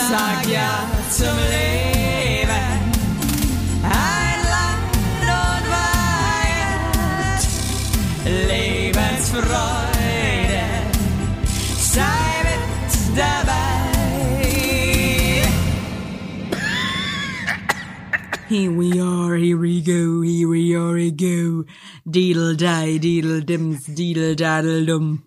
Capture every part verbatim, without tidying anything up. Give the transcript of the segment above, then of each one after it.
sag ja zum Leben. Ein Land und Weihend, Lebensfreude, sei mit dabei. Here we are, here we go, here we are, we go. Deedle die, deedle dims, deedle daddle dum.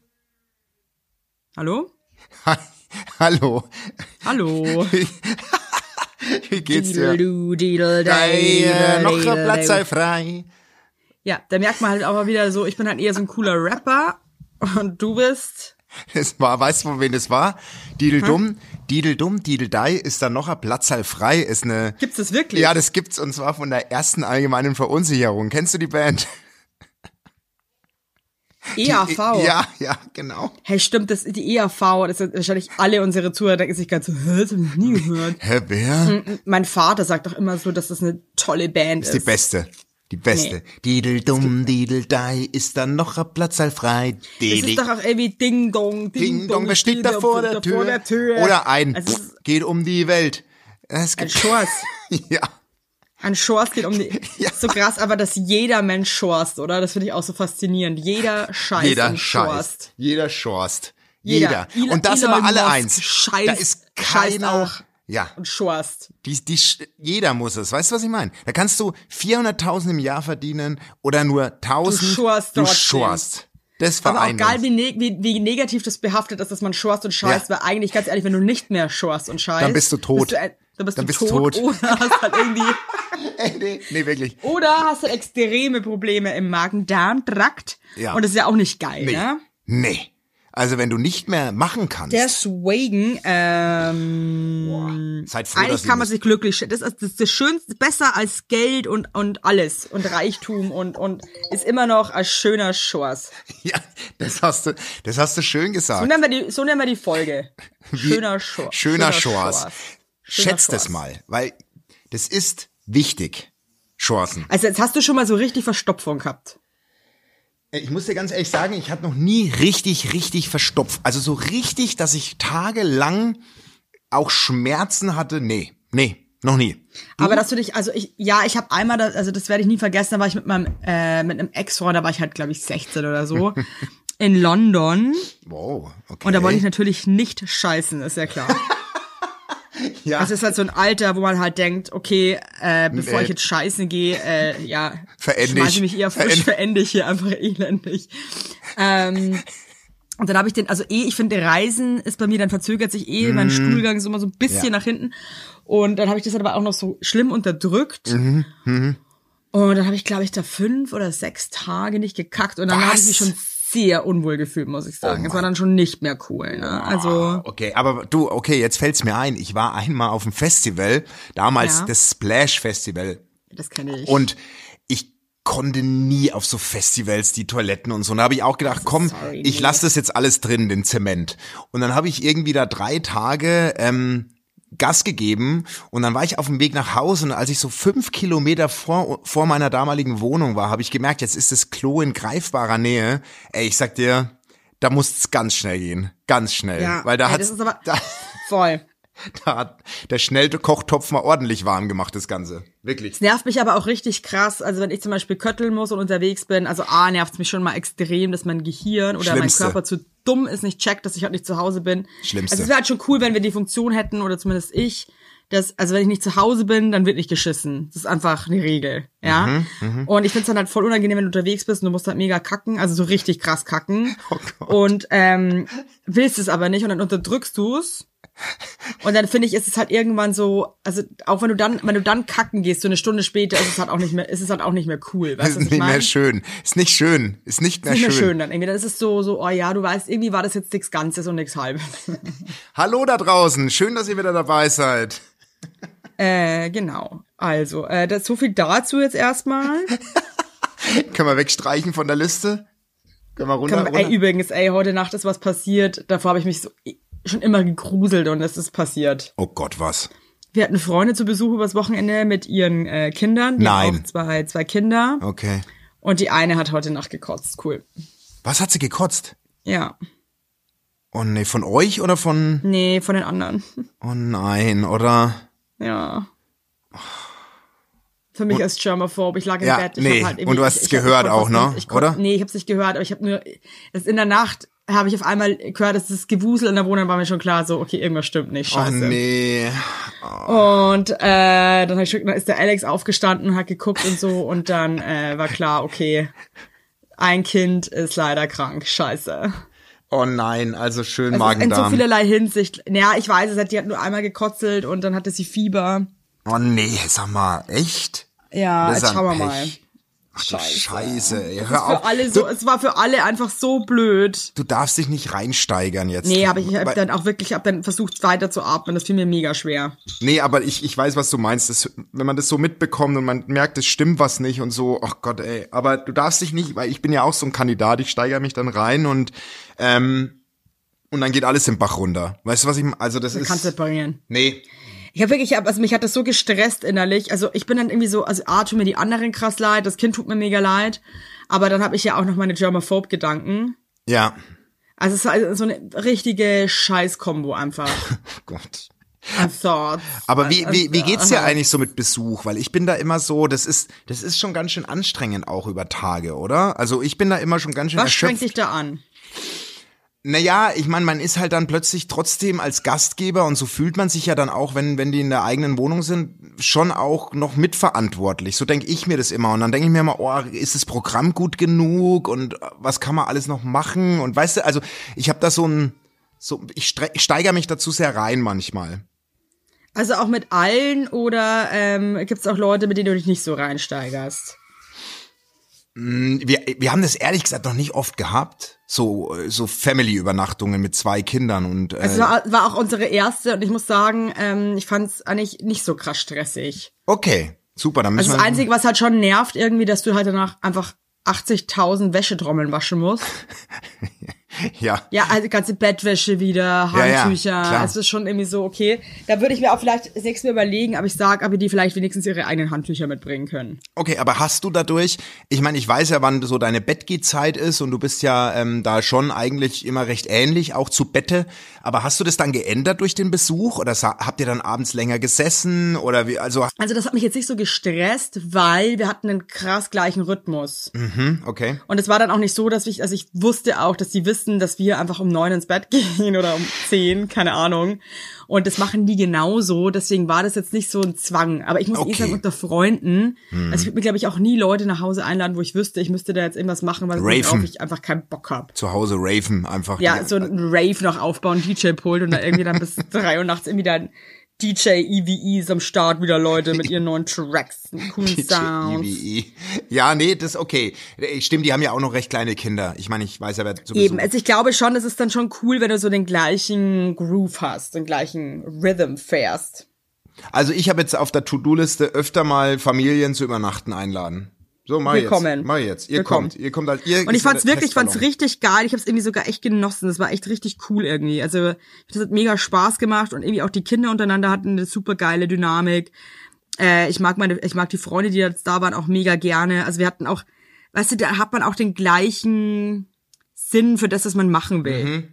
Hallo? Ha- Hallo. Hallo. Wie geht's dir? Deedle-du, deedle-dei, Hey, äh, noch ein deedle-dei. Platz sei frei. Ja, da merkt man halt auch mal wieder so, ich bin halt eher so ein cooler Rapper und du bist... Das war, weißt du, von wem das war? Diedel-dumm, Diedel-dumm, Diedel-dei, ist dann noch ein Platz sei frei, ist eine... Gibt's das wirklich? Ja, das gibt's, und zwar von der ersten allgemeinen Verunsicherung. Kennst du die Band? E A V? Die, ja, ja, genau. Hey, stimmt, das, die E A V, das sind wahrscheinlich alle unsere Zuhörer denken sich ganz so, hä, das hab ich noch nie gehört. Hä, wer? Mein Vater sagt doch immer so, dass das eine tolle Band ist. Ist die beste. Die beste. Nee. Diedel-dumm, Diedel-dei, ist dann noch ein Platz sei frei. Das Diedel- ist doch auch irgendwie Ding Dong, Ding, Ding Dong, wer steht da vor der Tür? der Tür? Oder ein Also, Pff, geht um die Welt. Es ein gibt, Schors. ja. Ein Schors geht um die, Ja. ist so krass, aber dass jeder Mensch schorst, oder? Das finde ich auch so faszinierend. Jeder Scheiß Jeder und scheißt. schorst. Jeder schorst. Jeder. Jeder. Elon- Und das Elon immer alle Musk eins. scheißt- da ist scheißt keiner. auch. Ja. Und schorst. Die, die, jeder muss es. Weißt du, was ich meine? Da kannst du vierhunderttausend im Jahr verdienen oder nur tausend. Du schorst Du trotzdem. schorst. Das Aber auch vereint geil, uns. wie, ne wie, wie negativ das behaftet ist, dass man schorst und scheißt, Ja. weil eigentlich, ganz ehrlich, wenn du nicht mehr schorst und scheißt, Dann bist du tot. Bist du, äh, dann bist Dann du bist du tot, tot. oder hast halt irgendwie, Ey, nee, nee, wirklich. oder hast halt extreme Probleme im Magen-Darm-Trakt. Ja. Und das ist ja auch nicht geil, Nee. ne? Nee. Also wenn du nicht mehr machen kannst. Deswegen, ähm, Seid froh, dass eigentlich ihr kann man nicht- sich glücklich stellen. Das ist das, ist das Schönste, besser als Geld und, und alles und Reichtum und, und ist immer noch ein schöner Schors. Ja, das hast du, das hast du schön gesagt. So nennen wir die, so nennen wir die Folge. Schöner Schors. Schöner Schors. Schöner Schätzt Schors. das mal, weil das ist wichtig. Chancen. Also jetzt hast du schon mal so richtig Verstopfung gehabt. Ich muss dir ganz ehrlich sagen, ich hatte noch nie richtig, richtig verstopft. Also so richtig, dass ich tagelang auch Schmerzen hatte. Nee, nee, noch nie. Aber dass du dich, also ich, ja, ich habe einmal, da, also das werde ich nie vergessen, da war ich mit meinem, äh, mit einem Ex-Freund, da war ich halt, glaube ich, sechzehn oder so, in London. Wow, okay. Und da wollte ich natürlich nicht scheißen, ist ja klar. ja, Das ist halt so ein Alter, wo man halt denkt, okay, äh, bevor Nee. ich jetzt scheißen gehe, äh, ja, Verende schmeiße ich. ich mich eher frisch, Verende- verende ich hier einfach elendig. Ähm, und dann habe ich den, also eh, ich finde, Reisen ist bei mir, dann verzögert sich eh, mein Stuhlgang ist immer so ein bisschen Mhm. Ja. nach hinten. Und dann habe ich das aber auch noch so schlimm unterdrückt. Mhm. Und dann habe ich, glaube ich, da fünf oder sechs Tage nicht gekackt. Und dann Was? habe ich mich schon sehr unwohl gefühlt, muss ich sagen. Oh Es war dann schon nicht mehr cool. Ne? Also okay, aber du, okay, jetzt fällt's mir ein. Ich war einmal auf dem Festival, damals Ja. das Splash Festival. das kenne ich. Und ich konnte nie auf so Festivals die Toiletten und so. Und da habe ich auch gedacht, komm, Sorry, ich nee. lasse das jetzt alles drin, den Zement. Und dann habe ich irgendwie da drei Tage ähm, Gas gegeben und dann war ich auf dem Weg nach Hause und als ich so fünf Kilometer vor, vor meiner damaligen Wohnung war, habe ich gemerkt, jetzt ist das Klo in greifbarer Nähe. Ey, ich sag dir, da musst's ganz schnell gehen. Ganz schnell. ja, Weil da ey, hat's, das ist aber da, voll. da hat der schnelle Kochtopf mal ordentlich warm gemacht, das Ganze. Wirklich. Es nervt mich aber auch richtig krass, also wenn ich zum Beispiel kötteln muss und unterwegs bin, also A, nervt es mich schon mal extrem, dass mein Gehirn oder Schlimmste. mein Körper zu dumm ist, nicht checkt, dass ich halt nicht zu Hause bin. Schlimmste. Also es wäre halt schon cool, wenn wir die Funktion hätten, oder zumindest ich, dass, also wenn ich nicht zu Hause bin, dann wird nicht geschissen. Das ist einfach eine Regel, ja. Mhm, und ich find's dann halt voll unangenehm, wenn du unterwegs bist und du musst halt mega kacken, also so richtig krass kacken. Oh Gott. Und ähm, willst es aber nicht und dann unterdrückst du's. Und dann finde ich, ist es halt irgendwann so, also auch wenn du dann, wenn du dann kacken gehst, so eine Stunde später, ist es halt auch nicht mehr, ist es halt auch nicht mehr cool, weißt Ist du, was nicht ich meine? mehr schön. Ist nicht schön. Ist nicht mehr Nicht mehr schön. schön dann irgendwie. Dann ist es so, so, oh ja, du weißt, irgendwie war das jetzt nichts Ganzes und nichts Halbes. Hallo da draußen. Schön, dass ihr wieder dabei seid. äh, genau. Also, äh, das, so viel dazu jetzt erstmal. Können wir wegstreichen von der Liste? Können wir runter, Kann, runter? ey, übrigens, ey, heute Nacht ist was passiert. Davor habe ich mich so schon immer gegruselt und es ist passiert. Oh Gott, was? Wir hatten Freunde zu Besuch übers Wochenende mit ihren äh, Kindern. Die Nein. haben auch zwei, zwei Kinder. Okay. Und die eine hat heute Nacht gekotzt. Cool. Was hat sie gekotzt? Ja. Oh nee, von euch oder von... Nee, von den anderen. Oh nein, oder? Ja. Für mich als Germaphobe, ich lag im Ja, Bett. Ich nee, hab halt und du hast es gehört auch, ne? Ich konnt, oder? Nee, ich hab's nicht gehört, aber ich habe nur, das in der Nacht habe ich auf einmal gehört, dass das Gewusel in der Wohnung war mir schon klar, so, okay, irgendwas stimmt nicht, scheiße. Oh nee. Oh. Und äh, dann, hab ich, dann ist der Alex aufgestanden und hat geguckt und so und dann äh, war klar, okay, ein Kind ist leider krank, scheiße. Oh nein, also schön also Magen-Darm. In so vielerlei Hinsicht. Ja, ich weiß es, die hat nur einmal gekotzelt und dann hatte sie Fieber. Oh nee, sag mal, echt? Ja, Das ist jetzt ein schauen wir Pech. mal. Ach du Scheiße. Scheiße, ey, Das hör ist für auf. alle so, Du, es war für alle einfach so blöd. du darfst dich nicht reinsteigern jetzt. Nee, aber ich habe Weil- dann auch wirklich, ich habe dann versucht weiter zu atmen. Das fiel mir mega schwer. Nee, aber ich, ich weiß, was du meinst. Das, wenn man das so mitbekommt und man merkt, es stimmt was nicht und so, ach Gott, ey. Aber du darfst dich nicht, weil ich bin ja auch so ein Kandidat, ich steigere mich dann rein und ähm, und dann geht alles im Bach runter. Weißt du, was ich meine? Also das Du ist... kannst separieren. Nee. Ich habe wirklich, also mich hat das so gestresst innerlich. Also ich bin dann irgendwie so, also A, tut mir die anderen krass leid, das Kind tut mir mega leid. Aber dann habe ich ja auch noch meine Germaphobe-Gedanken. Ja. Also es ist also so eine richtige Scheiß-Kombo einfach. Oh Gott. An Thoughts. Aber wie, wie, wie geht's dir Aha. eigentlich so mit Besuch? Weil ich bin da immer so, das ist, das ist schon ganz schön anstrengend auch über Tage, oder? Also ich bin da immer schon ganz schön Was erschöpft. strengt dich da an? Naja, ich meine, man ist halt dann plötzlich trotzdem als Gastgeber und so fühlt man sich ja dann auch, wenn wenn die in der eigenen Wohnung sind, schon auch noch mitverantwortlich. So denke ich mir das immer. Und dann denke ich mir immer, oh, ist das Programm gut genug und was kann man alles noch machen? Und weißt du, also ich habe da so ein, so ich, stre- ich steigere mich dazu sehr rein manchmal. Also auch mit allen oder ähm, gibt's auch Leute, mit denen du dich nicht so reinsteigerst? Wir, wir haben das ehrlich gesagt noch nicht oft gehabt, so so Family-Übernachtungen mit zwei Kindern und äh, Also es war, war auch unsere erste und ich muss sagen, ähm, ich fand's eigentlich nicht so krass stressig. okay, super, dann müssen Also das wir Einzige, was halt schon nervt irgendwie, dass du halt danach einfach achtzigtausend Wäschetrommeln waschen musst. ja. Ja, also ganze Bettwäsche wieder, Ja, ja, Handtücher, klar. es ist schon irgendwie so, okay. Da würde ich mir auch vielleicht das nächste Mal überlegen, aber ich sag, ob die vielleicht wenigstens ihre eigenen Handtücher mitbringen können. Okay, aber hast du dadurch, ich meine, ich weiß ja, wann so deine Bettgehzeit ist und du bist ja ähm, da schon eigentlich immer recht ähnlich, auch zu Bette, aber hast du das dann geändert durch den Besuch oder sa- habt ihr dann abends länger gesessen oder wie, also, Also das hat mich jetzt nicht so gestresst, weil wir hatten einen krass gleichen Rhythmus. hm, okay. Und es war dann auch nicht so, dass ich, also ich wusste auch, dass die wissen, dass wir einfach um neun ins Bett gehen oder um zehn, keine Ahnung. Und das machen die genauso, deswegen war das jetzt nicht so ein Zwang. Aber ich muss Okay. eh sagen, unter Freunden, also ich würde mir, glaube ich, auch nie Leute nach Hause einladen, wo ich wüsste, ich müsste da jetzt irgendwas machen, weil Raven. worauf ich einfach keinen Bock hab. Zu Hause raven einfach. Ja, die- so ein Rave noch aufbauen, D J-Pult und dann irgendwie dann bis drei Uhr nachts irgendwie dann D J E V Es am Start wieder, Leute, mit ihren neuen Tracks, coolen D J Sounds. E V E. Ja, nee, das ist okay. Äh, Stimmt, die haben ja auch noch recht kleine Kinder. Ich meine, ich weiß ja, wer sowieso... Eben, also ich glaube schon, es ist dann schon cool, wenn du so den gleichen Groove hast, den gleichen Rhythm fährst. Also ich habe jetzt auf der To-Do-Liste öfter mal Familien zu übernachten einladen. So, mach ich Willkommen. jetzt. Mach ich jetzt. Ihr Willkommen. kommt, ihr kommt halt, ihr Und ich fand's wirklich, ich fand's Testballon. richtig geil. Ich hab's irgendwie sogar echt genossen. Das war echt richtig cool irgendwie. Also, das hat mega Spaß gemacht und irgendwie auch die Kinder untereinander hatten eine super geile Dynamik. Äh, ich mag meine, ich mag die Freunde, die jetzt da waren, auch mega gerne. Also wir hatten auch, weißt du, da hat man auch den gleichen Sinn für das, was man machen will. Mhm.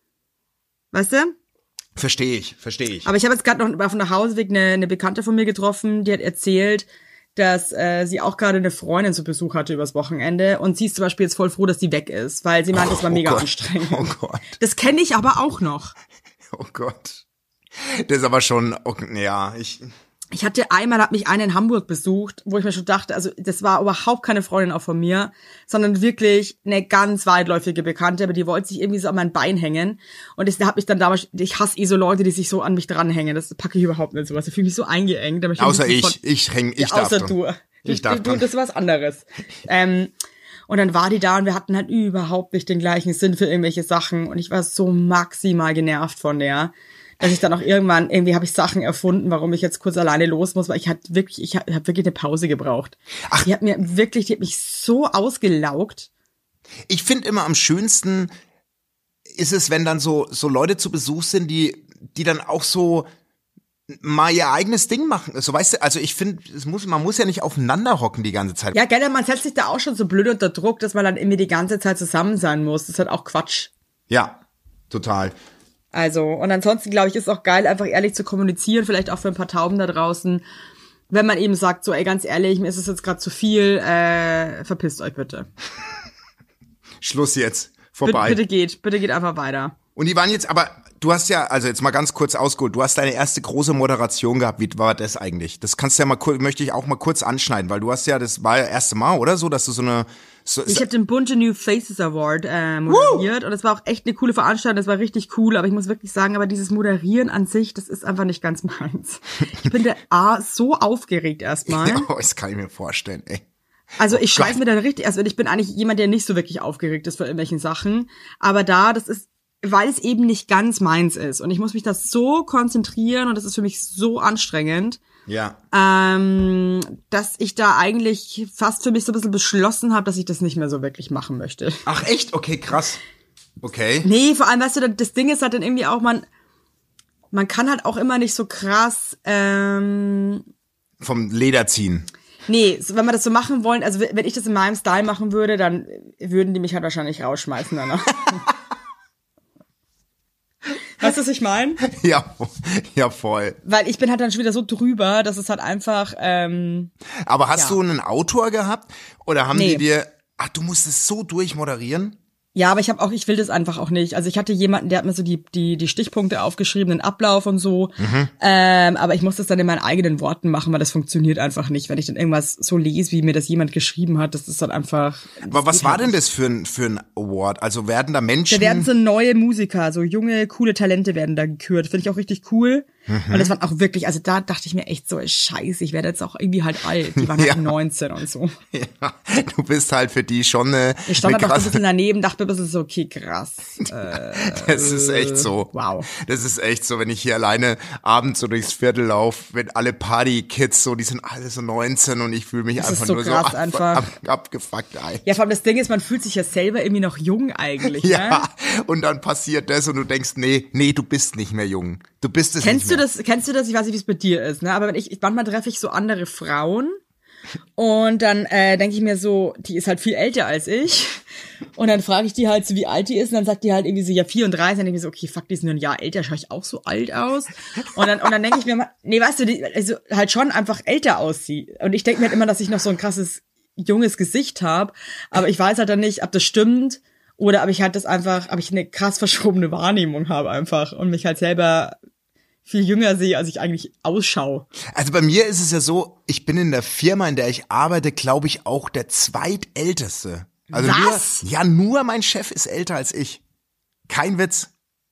Weißt du? Verstehe ich, verstehe ich. Aber ich habe jetzt gerade noch auf dem Nachhauseweg eine, eine Bekannte von mir getroffen, die hat erzählt, dass äh, sie auch gerade eine Freundin zu Besuch hatte übers Wochenende und sie ist zum Beispiel jetzt voll froh, dass die weg ist, weil sie meint, das war Oh mega Gott. anstrengend. Oh Gott. Das kenne ich aber auch noch. Oh Gott. Das ist aber schon, okay, ja, ich... Ich hatte einmal, hat mich eine in Hamburg besucht, wo ich mir schon dachte, also das war überhaupt keine Freundin auch von mir, sondern wirklich eine ganz weitläufige Bekannte, aber die wollte sich irgendwie so an mein Bein hängen. Und das, da hab ich dann damals, ich hasse eh so Leute, die sich so an mich dranhängen. Das packe ich überhaupt nicht sowas. Ich fühle mich so eingeengt. Da möchte Außer mich ich, von- ich häng, ich Ja, darf außer dran. du. Ich darf du, dran. das ist was anderes. ähm, und dann war die da und wir hatten halt überhaupt nicht den gleichen Sinn für irgendwelche Sachen. Und ich war so maximal genervt von der, dass ich dann auch irgendwann, irgendwie habe ich Sachen erfunden, warum ich jetzt kurz alleine los muss, weil ich halt wirklich, ich habe hab wirklich eine Pause gebraucht. Ach. Die hat mir wirklich, die hat mich so ausgelaugt. Ich finde immer am schönsten ist es, wenn dann so so Leute zu Besuch sind, die die dann auch so mal ihr eigenes Ding machen. So, weißt du, also ich finde, es muss man muss ja nicht aufeinander hocken die ganze Zeit. Ja, gerne, man setzt sich da auch schon so blöd unter Druck, dass man dann irgendwie die ganze Zeit zusammen sein muss. Das ist halt auch Quatsch. Ja. Total. Also, und ansonsten, glaube ich, ist auch geil, einfach ehrlich zu kommunizieren, vielleicht auch für ein paar Tauben da draußen, wenn man eben sagt, so, ey, ganz ehrlich, mir ist es jetzt gerade zu viel, äh, verpisst euch bitte. Schluss jetzt. Vorbei. Bitte, bitte geht, bitte geht einfach weiter. Und die waren jetzt, aber du hast ja, also jetzt mal ganz kurz ausgeholt, du hast deine erste große Moderation gehabt. Wie war das eigentlich? Das kannst du ja mal kurz, möchte ich auch mal kurz anschneiden, weil du hast ja, das war ja das erste Mal, oder so, dass du so eine... So, ich habe den Bunte New Faces Award äh, moderiert Woo! Und das war auch echt eine coole Veranstaltung, das war richtig cool, aber ich muss wirklich sagen, aber dieses Moderieren an sich, das ist einfach nicht ganz meins. Ich bin der A so aufgeregt erstmal. Oh, das kann ich mir vorstellen, ey. Also ich schreibe mir dann richtig, also ich bin eigentlich jemand, der nicht so wirklich aufgeregt ist vor irgendwelchen Sachen, aber da, das ist, weil es eben nicht ganz meins ist und ich muss mich da so konzentrieren und das ist für mich so anstrengend, ja, ähm, dass ich da eigentlich fast für mich so ein bisschen beschlossen habe, dass ich das nicht mehr so wirklich machen möchte. Ach echt? Okay, krass. Okay. Nee, vor allem, weißt du, das Ding ist halt dann irgendwie auch, man, man kann halt auch immer nicht so krass, ähm, vom Leder ziehen. Nee, wenn wir das so machen wollen, also wenn ich das in meinem Style machen würde, dann würden die mich halt wahrscheinlich rausschmeißen danach. Weißt du, was ich meine? Ja, ja, voll. Weil ich bin halt dann schon wieder so drüber, dass es halt einfach, ähm, Aber hast ja. du einen Autor gehabt? Oder haben Nee. die dir, ach, du musst es so durchmoderieren? ja, aber ich habe auch, ich will das einfach auch nicht. Also ich hatte jemanden, der hat mir so die die die Stichpunkte aufgeschrieben, den Ablauf und so. Mhm. Ähm, aber ich muss das dann in meinen eigenen Worten machen, weil das funktioniert einfach nicht, wenn ich dann irgendwas so lese, wie mir das jemand geschrieben hat. Das ist dann einfach. Aber was war denn das für ein für ein Award? Also werden da Menschen? Da werden so neue Musiker, so junge, coole Talente werden da gekürt. Finde ich auch richtig cool. Mhm. Und das waren auch wirklich, also da dachte ich mir echt so, scheiße, ich werde jetzt auch irgendwie halt alt. Die waren halt Ja. neunzehn und so. Ja, du bist halt für die schon eine, Ich stand eine halt auch so ein krasse, bisschen daneben, dachte mir ein bisschen so, okay, krass. Äh, das ist echt so. Wow. Das ist echt so, wenn ich hier alleine abends so durchs Viertel laufe, wenn alle Party-Kids so, die sind alle so neunzehn und ich fühle mich Das ist einfach so nur krass so ab, einfach. ab, abgefuckt ein. Ja, vor allem das Ding ist, man fühlt sich ja selber irgendwie noch jung eigentlich, ne? Ja, und dann passiert das und du denkst, nee, nee, du bist nicht mehr jung. Du bist es Kennst nicht du mehr. das, kennst du das, ich weiß nicht, wie es bei dir ist, ne? Aber wenn ich, manchmal treffe ich so andere Frauen und dann äh, denke ich mir so, die ist halt viel älter als ich und dann frage ich die halt so, wie alt die ist und dann sagt die halt irgendwie so, ja vierunddreißig, und dann denke ich mir so, okay, fuck, die ist nur ein Jahr älter, schaue ich auch so alt aus? Und dann und dann denke ich mir mal, nee, weißt du, die, also halt schon einfach älter aussieht und ich denke mir halt immer, dass ich noch so ein krasses, junges Gesicht habe, aber ich weiß halt dann nicht, ob das stimmt oder ob ich halt das einfach, ob ich eine krass verschobene Wahrnehmung habe einfach und mich halt selber viel jünger sehe, als ich eigentlich ausschaue. Also bei mir ist es ja so, ich bin in der Firma, in der ich arbeite, glaube ich, auch der zweitälteste. Also Was? Nur, ja, nur mein Chef ist älter als ich. Kein Witz.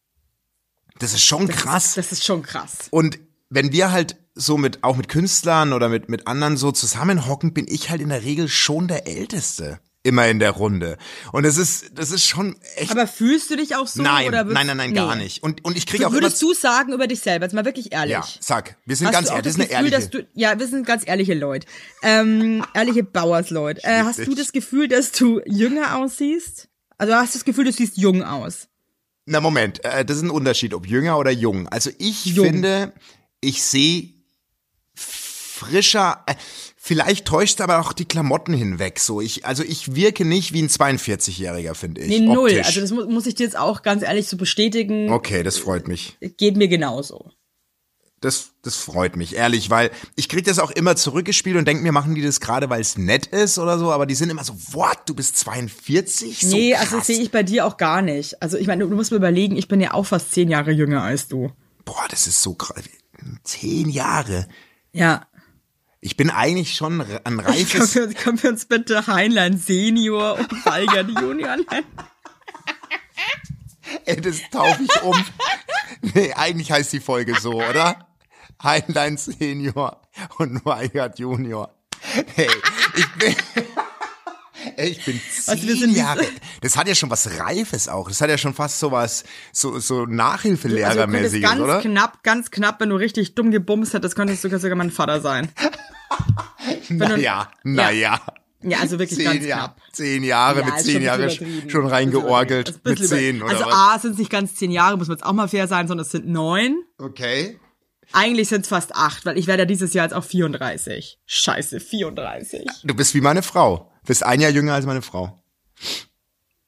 Das ist schon Das krass. Ist, das ist schon krass. Und wenn wir halt so mit, auch mit Künstlern oder mit, mit anderen so zusammenhocken, bin ich halt in der Regel schon der Älteste. Immer in der Runde. Und das ist, das ist schon echt. Aber fühlst du dich auch so? Nein, oder nein, nein, nein, nee. gar nicht. Und, und ich kriege auch immer. Würdest du sagen über dich selber, jetzt mal wirklich ehrlich? Ja, sag. Wir sind Hast ganz du auch ehrlich, das das ist eine Gefühl, ehrliche. dass du, ja, wir sind ganz ehrliche Leute. Ähm, ehrliche Bauersleute. Äh, hast du das Gefühl, dass du jünger aussiehst? Also hast du das Gefühl, du siehst jung aus? Na Moment, äh, das ist ein Unterschied, ob jünger oder jung. Also ich Jung. finde, ich sehe frischer, äh, vielleicht täuscht aber auch die Klamotten hinweg. So, ich, also ich wirke nicht wie ein zweiundvierzigjähriger, finde ich. Nee, null. optisch. Also das mu muss ich dir jetzt auch ganz ehrlich so bestätigen. Okay, das freut mich. Geht mir genauso. Das, das freut mich, ehrlich, weil ich krieg das auch immer zurückgespielt und denke mir, machen die das gerade, weil es nett ist oder so, aber die sind immer so, what, du bist zweiundvierzig? So Nee, krass. also das sehe ich bei dir auch gar nicht. Also ich meine, du, du musst mir überlegen, ich bin ja auch fast zehn Jahre jünger als du. Boah, das ist so krass. Zehn Jahre. Ja. Ich bin eigentlich schon ein Können reifes... wir, können wir uns bitte Heinlein Senior und Walgert Junior nennen? Ey, das taufe ich um. Nee, eigentlich heißt die Folge so, oder? Heinlein Senior und Weigert Junior. Hey, ich bin... Ey, ich bin zehn Also wir sind Jahre. Das hat ja schon was Reifes auch. Das hat ja schon fast so was, so, so Nachhilfelehrermäßiges, also, oder? ganz knapp, ganz knapp, wenn du richtig dumm gebumst hättest, könntest du sogar mein Vater sein. Naja, naja. Ja, also wirklich Zehn ganz Jahr, knapp. zehn Jahre, Ja, mit ist zehn schon Jahren übertrieben. schon reingeorgelt. Ist ein bisschen Mit zehn, über- oder Also was? A, sind es nicht ganz zehn Jahre, muss man jetzt auch mal fair sein, sondern es sind neun. Okay. Eigentlich sind es fast acht, weil ich werde ja dieses Jahr jetzt auch vierunddreißig. Scheiße, vierunddreißig. Du bist wie meine Frau. Bist ein Jahr jünger als meine Frau.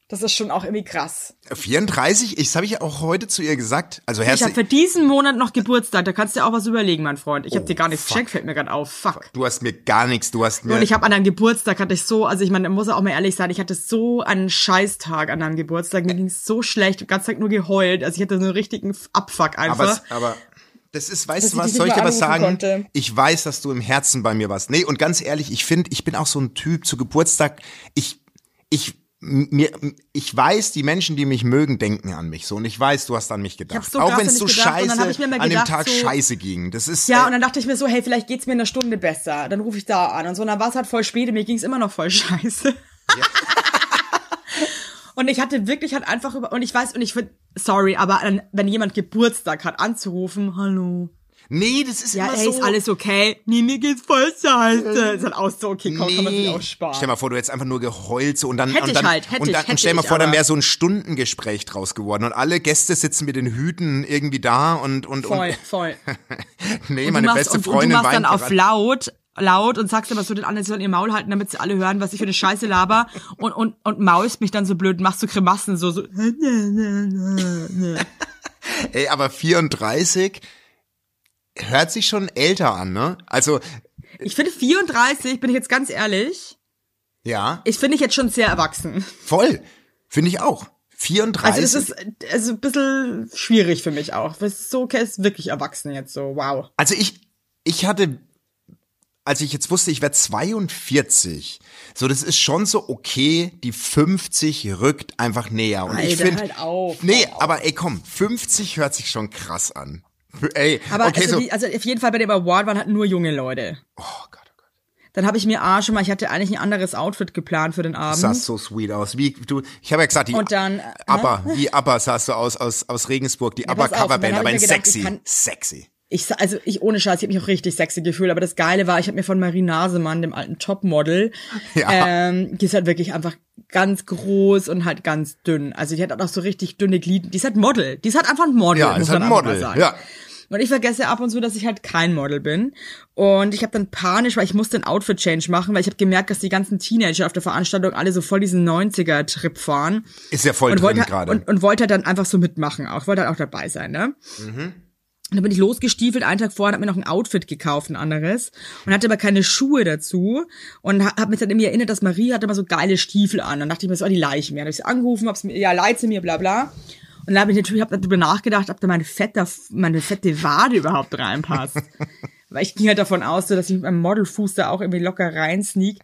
Das ist schon auch irgendwie krass. vierunddreißig? Ich, das habe ich ja auch heute zu ihr gesagt. Also Ich habe für diesen Monat noch Geburtstag. Da kannst du dir auch was überlegen, mein Freund. Ich habe dir gar nichts geschenkt, fällt mir gerade auf. Fuck. Du hast mir gar nichts. Du hast mir. Und ich habe an deinem Geburtstag hatte ich so, also ich meine, muss auch mal ehrlich sein, ich hatte so einen Scheißtag an deinem Geburtstag. Mir ging's so schlecht, den ganzen Tag nur geheult. Also ich hatte so einen richtigen Abfuck einfach. Aber, aber das ist, weißt Dass du ich was, dich soll ich nicht dir mal was anrufen sagen? konnte. Ich weiß, dass du im Herzen bei mir warst. Nee, und ganz ehrlich, ich finde, ich bin auch so ein Typ zu Geburtstag. Ich, ich, mir, ich weiß, die Menschen, die mich mögen, denken an mich so. Und ich weiß, du hast an mich gedacht. so auch krass wenn es an so dich gedacht. Und dann hab ich scheiße, mir mal an dem gedacht, Tag so- scheiße ging. Das ist, Ja, äh, und dann dachte ich mir so, hey, vielleicht geht's mir in einer Stunde besser. Dann rufe ich da an. Und so, und dann war es halt voll spät und mir ging's immer noch voll scheiße. Ja. Und ich hatte wirklich halt einfach über, und ich weiß, und ich finde, sorry, aber an- wenn jemand Geburtstag hat, anzurufen, hallo. nee, das ist Ja, immer ey, so. ist alles okay? Nee, mir geht's voll scheiße. Ist halt auch so, okay, komm, kann man sich auch sparen. Stell mal vor, du hättest einfach nur geheult so und dann Hätte und ich dann halt, hätte und dann ich, hätte stell mal ich, vor, dann aber- wäre so ein Stundengespräch draus geworden und alle Gäste sitzen mit den Hüten irgendwie da und und Voll, und voll. nee, Und meine du machst, beste und, und Freundin du machst weint dann auf gerade. laut, laut und sagst aber so den anderen, sie sollen ihr Maul halten, damit sie alle hören, was ich für eine Scheiße laber und, und, und maulst mich dann so blöd, machst so Grimassen, so, so. Ey, aber vierunddreißig hört sich schon älter an, ne? Also, Ich finde vierunddreißig, bin ich jetzt ganz ehrlich, ja, ich finde ich jetzt schon sehr erwachsen. voll. Finde ich auch. vierunddreißig. Also das ist also ein bisschen schwierig für mich auch. Das ist so, okay, ist wirklich erwachsen jetzt so, wow. Also ich, ich hatte, als ich jetzt wusste, ich werde zweiundvierzig, so das ist schon so okay, die fünfzig rückt einfach näher. Und ich Alter, finde, halt auf, nee, hör auf. aber ey komm, fünfzig hört sich schon krass an. Ey, Aber okay, also, so, die, also auf jeden Fall bei dem Award waren halt nur junge Leute. oh Gott, oh Gott. Dann habe ich mir A schon mal, ich hatte eigentlich ein anderes Outfit geplant für den Abend. Sah so sweet aus. Wie du, ich habe ja gesagt, die Und dann, äh, ABBA, wie ABBA sahst du aus aus aus Regensburg, die Ja, pass ABBA auf, und dann Coverband, hab aber ich in mir gedacht, sexy, ich kann- sexy. Ich, sa- also ich ohne Scheiß, ich habe mich auch richtig sexy gefühlt, aber das Geile war, ich habe mir von Marie Nasemann, dem alten Topmodel, Ja. ähm, die ist halt wirklich einfach ganz groß und halt ganz dünn. Also die hat auch so richtig dünne Glieder. Die ist halt Model. Die ist halt einfach ein Model, Ja, muss ist halt man ein einfach mal Model. sagen. Ja. Und ich vergesse ab und zu, dass ich halt kein Model bin. Und ich habe dann panisch, weil ich musste einen Outfit-Change machen, weil ich habe gemerkt, dass die ganzen Teenager auf der Veranstaltung alle so voll diesen neunziger-Trip fahren. Ist ja voll und drin wollte, gerade. und, und wollte halt dann einfach so mitmachen auch. Wollte halt auch dabei sein, ne? Mhm. Und dann bin ich losgestiefelt, einen Tag vorher, hab mir noch ein Outfit gekauft, ein anderes. Und hatte aber keine Schuhe dazu. Und ha- hab mich dann irgendwie erinnert, dass Marie hatte immer so geile Stiefel an. Und dann dachte ich mir so, oh, die leih ich mir. Dann hab ich sie angerufen, hab's mir, ja, leih sie mir, bla bla. Und dann habe ich natürlich hab darüber nachgedacht, ob da meine fette, meine fette Wade überhaupt reinpasst. Weil ich ging halt davon aus, so, dass ich mit meinem Modelfuß da auch irgendwie locker rein sneak.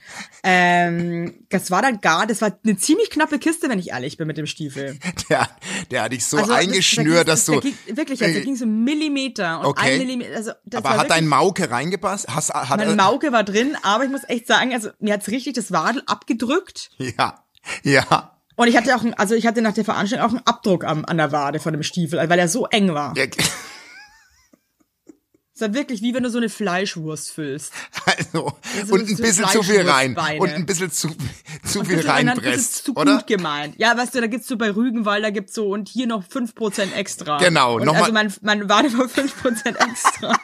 Ähm, das war dann gar, das war eine ziemlich knappe Kiste, wenn ich ehrlich bin mit dem Stiefel. Der, der hat dich so Also, das- eingeschnürt, da dass ging, du. da ging, wirklich, also, da ging so ein Millimeter und Okay. ein Millimeter. Also, das aber war hat dein wirklich, Mauke reingepasst? Hast, hat, meine Mauke war drin, aber ich muss echt sagen, also mir hat's richtig das Wadel abgedrückt. Ja, ja. Und ich hatte auch, ein, also ich hatte nach der Veranstaltung auch einen Abdruck am, an der Wade von dem Stiefel, weil er so eng war. Ja, Es war wirklich wie wenn du so eine Fleischwurst füllst. Also, So- und ein so bisschen zu viel rein. Fleischwurstbeine. Und ein bisschen zu, zu Und viel bisschen- und dann ist reinpresst, es zu oder? gut gemeint. Ja, weißt du, da gibt's so bei Rügenwald, da gibt's so und hier noch fünf Prozent extra. Genau, und noch also mal- mein, mein Wade war fünf Prozent extra.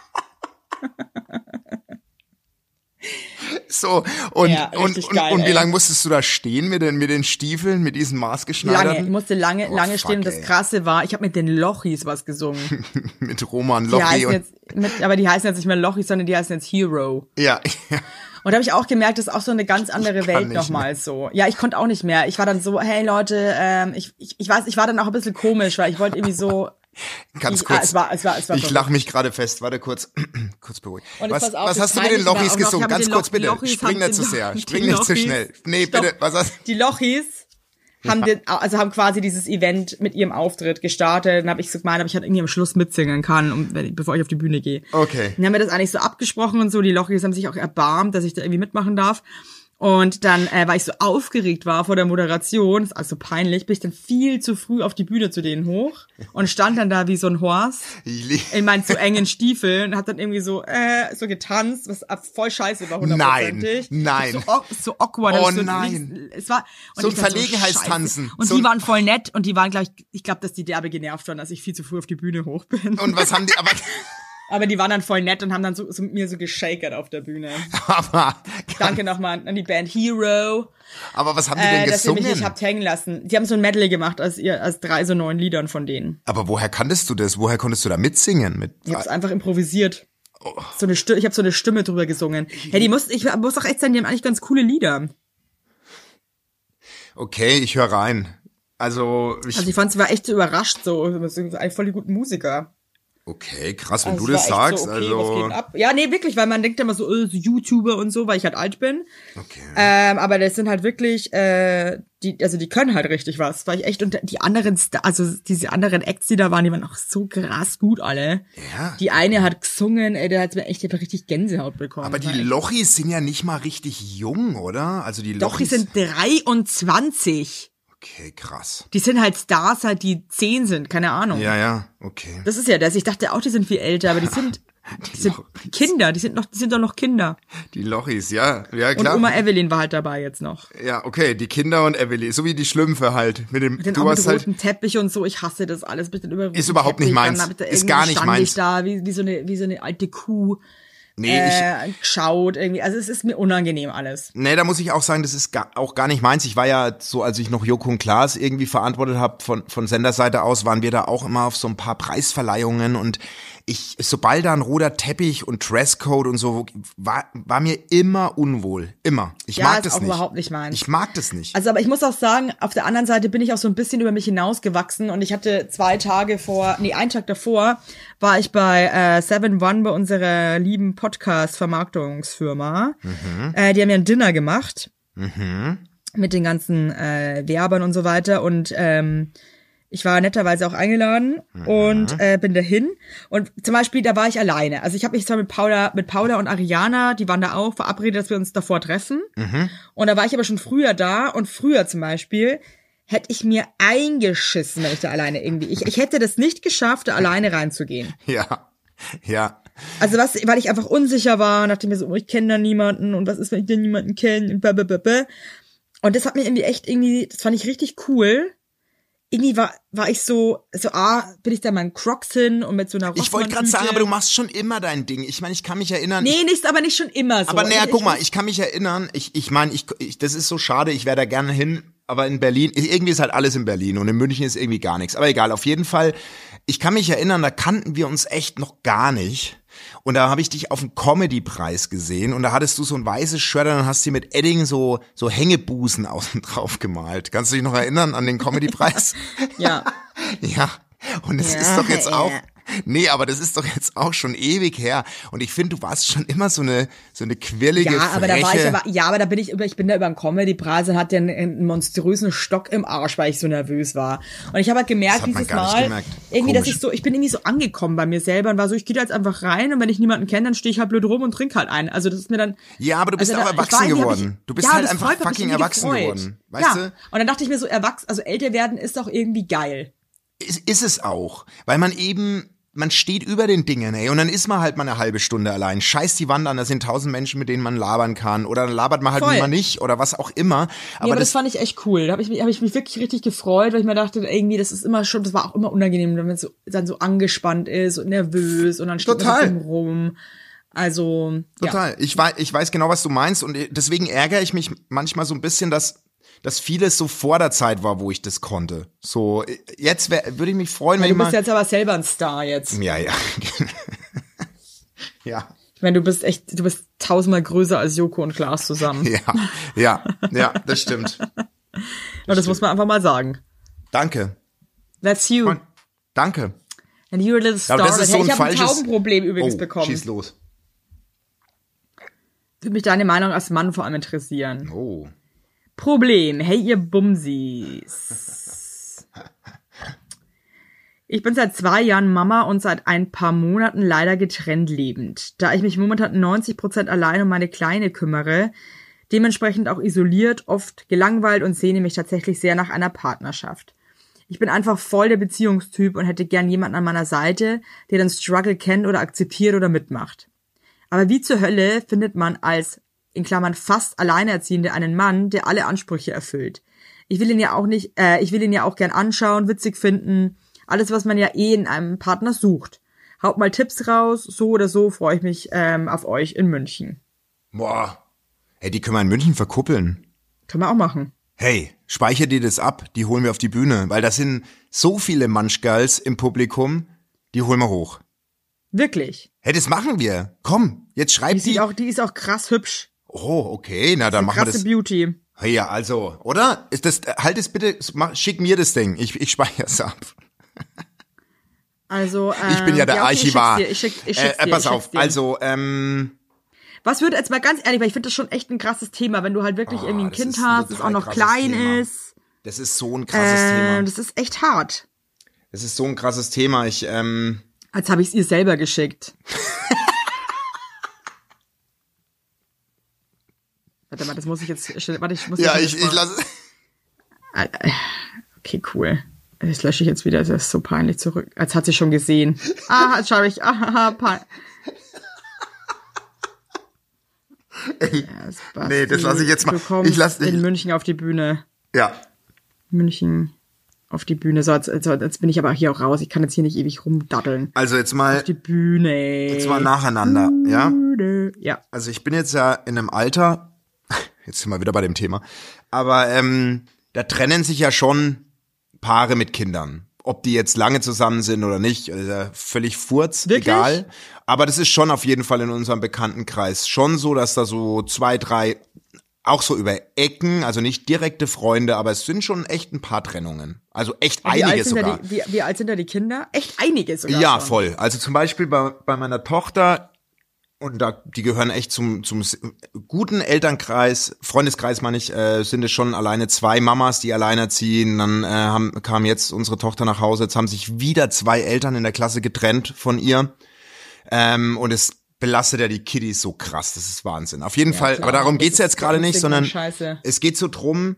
So, und, Ja, und, richtig und, geil, und wie ey. lange musstest du da stehen mit den, mit den Stiefeln, mit diesen maßgeschneiderten? Lange, ich musste lange, Oh, lange fuck, stehen und das ey. Krasse war, ich habe mit den Lochis was gesungen. Mit Roman Die Lochi heißen und, jetzt, mit, aber die heißen jetzt nicht mehr Lochis, sondern die heißen jetzt Hero. ja, ja. Und da habe ich auch gemerkt, das ist auch so eine ganz andere kann Welt nicht nochmal so. Ja, ich konnte auch nicht mehr. Ich war dann so, hey Leute, ähm, ich, ich, ich weiß, ich war dann auch ein bisschen komisch, weil ich wollte irgendwie so, Ganz ich, kurz. ah, es war, es war, es war ich verrückt. lache mich gerade fest. Warte kurz. Kurz beruhigt. Und Was, jetzt pass auf, was das hast du mit den Peinliche war Lochis auch noch, gesungen? ich habe Ganz den kurz Loch- bitte. Lochis Spring haben nicht den zu Loch- sehr. die Spring nicht zu Lochis- schnell. Nee, Stopp. bitte. Was hast Die Lochis haben den, also haben quasi dieses Event mit ihrem Auftritt gestartet. Dann habe ich so gemeint, ob ich halt irgendwie am Schluss mitsingen kann, um, wenn ich, bevor ich auf die Bühne gehe. Okay. Dann haben wir das eigentlich so abgesprochen und so. Die Lochis haben sich auch erbarmt, dass ich da irgendwie mitmachen darf. Und dann, äh, weil ich so aufgeregt war vor der Moderation, ist also peinlich, bin ich dann viel zu früh auf die Bühne zu denen hoch und stand dann da wie so ein Horst Ich lieb- in meinen zu engen Stiefeln und hab dann irgendwie so äh, so getanzt, was ab- voll scheiße war, hundertprozentig. Nein, nein. So, au- so awkward. Oh hab ich so, nein. Es war, und So ein ich war Verlegenheitstanzen. scheiße. Und So die ein- waren voll nett und die waren gleich, ich glaube, dass die derbe genervt waren, dass ich viel zu früh auf die Bühne hoch bin. Und was haben die, aber, Aber die waren dann voll nett und haben dann so, so mit mir so geschakert auf der Bühne. aber Danke nochmal an die Band Hero. Aber was haben die denn äh, dass ihr gesungen? mich nicht habt hängen lassen. Die haben so ein Medley gemacht aus, ihr, aus drei so neuen Liedern von denen. Aber woher kanntest du das? Woher konntest du da mitsingen? Mit Ich hab's einfach improvisiert. So eine Stimme, ich habe so eine Stimme drüber gesungen. Hey, die muss, ich muss doch echt sagen, die haben eigentlich ganz coole Lieder. Okay, ich höre rein. Also ich, Also ich fand, sie war echt so überrascht, so, das sind eigentlich voll die guten Musiker. okay, krass, wenn Also du es das war echt sagst. so, okay, was geht Also denn ab? Ja, nee, wirklich, weil man denkt immer so, äh, so YouTuber und so, weil ich halt alt bin. okay. Ähm, aber das sind halt wirklich, äh, die, also die können halt richtig was. War ich echt, und die anderen, Sta- also diese anderen Acts, die da waren, die waren auch so krass gut alle. Ja. Die eine hat gesungen, ey, der hat mir echt einfach richtig Gänsehaut bekommen. Aber die War echt- Lochis sind ja nicht mal richtig jung, oder? Also die Doch, die Lochis. sind dreiundzwanzig. Okay, krass. Die sind halt Stars, halt, die zehn sind, keine Ahnung. Ja, ja, okay. Das ist ja das. Ich dachte auch, die sind viel älter, aber die sind, die sind Lochis. Kinder, die sind noch, die sind doch noch Kinder. Die Lochis, ja, ja Und klar. Oma Evelyn war halt dabei jetzt noch. Ja, okay, die Kinder und Evelyn, so wie die Schlümpfe halt. Mit dem, Den du auch mit hast halt, roten Teppich und so, ich hasse das alles. Mit den über Ist überhaupt nicht meins. Ist gar nicht meins. Ich da wie, wie so eine, wie so eine alte Kuh, nee, ich, äh, geschaut irgendwie. Also es ist mir unangenehm alles. nee, da muss ich auch sagen, das ist gar, auch gar nicht meins. Ich war ja so, als ich noch Joko und Klaas irgendwie verantwortet habe, von, von Senderseite aus, waren wir da auch immer auf so ein paar Preisverleihungen und ich, sobald da ein roter Teppich und Dresscode und so, war, war mir immer unwohl. Immer. Ich Ja, mag ist das auch nicht. überhaupt nicht meins. Ich mag das nicht. Also, aber ich muss auch sagen, auf der anderen Seite bin ich auch so ein bisschen über mich hinausgewachsen und ich hatte zwei Tage vor, nee, einen Tag davor war ich bei äh, Seven One bei unserer lieben Podcast-Vermarktungsfirma. Mhm. Äh, die haben ja ein Dinner gemacht Mhm. mit den ganzen äh, Werbern und so weiter und ähm, ich war netterweise auch eingeladen Mhm. und äh, bin dahin. Und zum Beispiel, da war ich alleine. Also ich habe mich zwar mit Paula, mit Paula und Ariana, die waren da auch, verabredet, dass wir uns davor treffen. Mhm. Und da war ich aber schon früher da. Und früher zum Beispiel hätte ich mir eingeschissen, wenn ich da alleine irgendwie. Ich, ich hätte das nicht geschafft, da alleine reinzugehen. Ja. Ja. Also was, weil ich einfach unsicher war und dachte mir so, oh, ich kenne da niemanden und was ist, wenn ich da niemanden kenne und blablabla. Und das hat mir irgendwie echt irgendwie, das fand ich richtig cool. Irgendwie war, war ich so, so, ah, bin ich da mal in Crocs hin und mit so einer Ich wollte gerade Rossmann-Tüte. sagen, aber du machst schon immer dein Ding. Ich meine, ich kann mich erinnern. Nee, nicht, aber nicht schon immer so. Aber naja, ich, guck ich, mal, ich kann mich erinnern, ich ich meine, ich, ich das ist so schade, ich wäre da gerne hin, aber in Berlin, irgendwie ist halt alles in Berlin und in München ist irgendwie gar nichts. Aber egal, auf jeden Fall, ich kann mich erinnern, da kannten wir uns echt noch gar nicht. Und da habe ich dich auf dem Comedy-Preis gesehen und da hattest du so ein weißes Shirt und hast dir mit Edding so so Hängebusen außen drauf gemalt. Kannst du dich noch erinnern an den Comedy-Preis? Ja. Ja. Und es Ja, ist doch jetzt auch, ja. nee, aber das ist doch jetzt auch schon ewig her. Und ich finde, du warst schon immer so eine, so eine quirlige, Ja, aber da war ich freche- aber, ja, aber da bin ich über, ich bin da über den Comedy-Preis und hatte einen, einen monströsen Stock im Arsch, weil ich so nervös war. Und ich habe halt gemerkt, Das hat man dieses gar nicht Mal, gemerkt. irgendwie, dass Komisch. ich so, ich bin irgendwie so angekommen bei mir selber und war so, ich gehe da jetzt einfach rein und wenn ich niemanden kenne, dann stehe ich halt blöd rum und trinke halt ein. Also das ist mir dann. Ja, aber du bist also auch da- ich erwachsen war irgendwie- hab geworden. Ich, Du bist ja, halt das einfach freut mich, hab fucking mich irgendwie erwachsen gefreut. geworden. Weißt ja. du? Und dann dachte ich mir so, erwachsen, also älter werden ist doch irgendwie geil. Ist, ist es auch. Weil man eben, man steht über den Dingen, ey, und dann ist man halt mal eine halbe Stunde allein. Scheiß die Wand an, da sind tausend Menschen, mit denen man labern kann. Oder dann labert man halt Voll. mal nicht oder was auch immer. Aber, Aber, nee, aber das, das, fand ich echt cool. Da habe ich, mich- hab ich mich wirklich richtig gefreut, weil ich mir dachte, irgendwie, das ist immer schon, das war auch immer unangenehm, wenn man so, dann so angespannt ist und nervös und dann steht Total. man so rum. Also, ja. total. Ich weiß, ich weiß genau, was du meinst und deswegen ärgere ich mich manchmal so ein bisschen, dass dass vieles so vor der Zeit war, wo ich das konnte. So, jetzt wär, würde ich mich freuen, Ja, wenn du ich mal... bist jetzt aber selber ein Star jetzt. Ja, ja. Ja, Ich meine, du bist echt, du bist tausendmal größer als Joko und Klaas zusammen. ja, ja, ja, das stimmt. Und das muss man einfach mal sagen. Danke. That's you. Und, danke. And you're a little star. Aber das ist so ein ich habe ein falsches- Taubenproblem übrigens Oh, bekommen. schieß los. Würde mich deine Meinung als Mann vor allem interessieren. Oh. Problem. Hey, ihr Bumsis. Ich bin seit zwei Jahren Mama und seit ein paar Monaten leider getrennt lebend. Da ich mich momentan neunzig Prozent allein um meine Kleine kümmere, dementsprechend auch isoliert, oft gelangweilt und sehne mich tatsächlich sehr nach einer Partnerschaft. Ich bin einfach voll der Beziehungstyp und hätte gern jemanden an meiner Seite, der den Struggle kennt oder akzeptiert oder mitmacht. Aber wie zur Hölle findet man als, in Klammern, fast Alleinerziehende einen Mann, der alle Ansprüche erfüllt? Ich will ihn ja auch nicht, äh, ich will ihn ja auch gern anschauen, witzig finden. Alles, was man ja eh in einem Partner sucht. Haut mal Tipps raus, so oder so freue ich mich ähm, auf euch in München. Boah. Hey, die können wir in München verkuppeln. Können wir auch machen. Hey, speicher dir das ab, die holen wir auf die Bühne, weil da sind so viele Manschgals im Publikum, die holen wir hoch. Wirklich? Hey, das machen wir. Komm, jetzt schreib die. Die, die, auch, die ist auch krass hübsch. Oh, okay, na dann machen wir das. Krasse Beauty. Hey, ja, also, oder? Ist das, halt es bitte, mach, schick mir das Ding, ich, ich speichere es ab. Also, ähm, ich bin ja der ja, okay, Archivar. Ich schick's dir, ich schick's dir, äh, ich pass schick's auf, dir. also, ähm... Was würde, jetzt mal ganz ehrlich, weil ich finde das schon echt ein krasses Thema, wenn du halt wirklich oh, irgendwie ein Kind ein hast, das auch noch klein Thema. ist. Das ist so ein krasses äh, Thema. Das ist echt hart. Das ist so ein krasses Thema, ich, ähm... Als habe ich es ihr selber geschickt. Warte mal, das muss ich jetzt, warte, ich muss Ja, ich, ich, ich lasse... Okay, cool. Das lösche ich jetzt wieder, das ist so peinlich zurück. Als hat sie schon gesehen. Ah, jetzt schreibe ich, ah, peinlich. Ja, nee, das lasse ich jetzt mal. Du kommst ich lass, ich, in München auf die Bühne. Ja. München auf die Bühne. So, jetzt, jetzt bin ich aber hier auch raus. Ich kann jetzt hier nicht ewig rumdaddeln. Also jetzt mal. Auf die Bühne. Jetzt mal nacheinander, Bühne. ja? Ja. Also ich bin jetzt ja in einem Alter, jetzt sind wir wieder bei dem Thema, aber ähm, da trennen sich ja schon Paare mit Kindern. Ob die jetzt lange zusammen sind oder nicht, also völlig furz, Wirklich? egal. Aber das ist schon auf jeden Fall in unserem Bekanntenkreis schon so, dass da so zwei, drei, auch so über Ecken, also nicht direkte Freunde, aber es sind schon echt ein paar Trennungen. Also echt Wie einige alt sind sogar. da die, wie, wie alt sind da die Kinder? Echt einige sogar. Ja, schon. voll. Also zum Beispiel bei, bei meiner Tochter, und da, die gehören echt zum, zum guten Elternkreis, Freundeskreis meine ich, äh, sind es schon alleine zwei Mamas, die alleinerziehen. Dann äh, haben, kam jetzt unsere Tochter nach Hause, jetzt haben sich wieder zwei Eltern in der Klasse getrennt von ihr. Ähm, und es belastet ja die Kiddies so krass, das ist Wahnsinn. Auf jeden Ja, Fall, klar. aber darum Das geht's ist jetzt gerade nicht, sondern Scheiße. es geht so drum,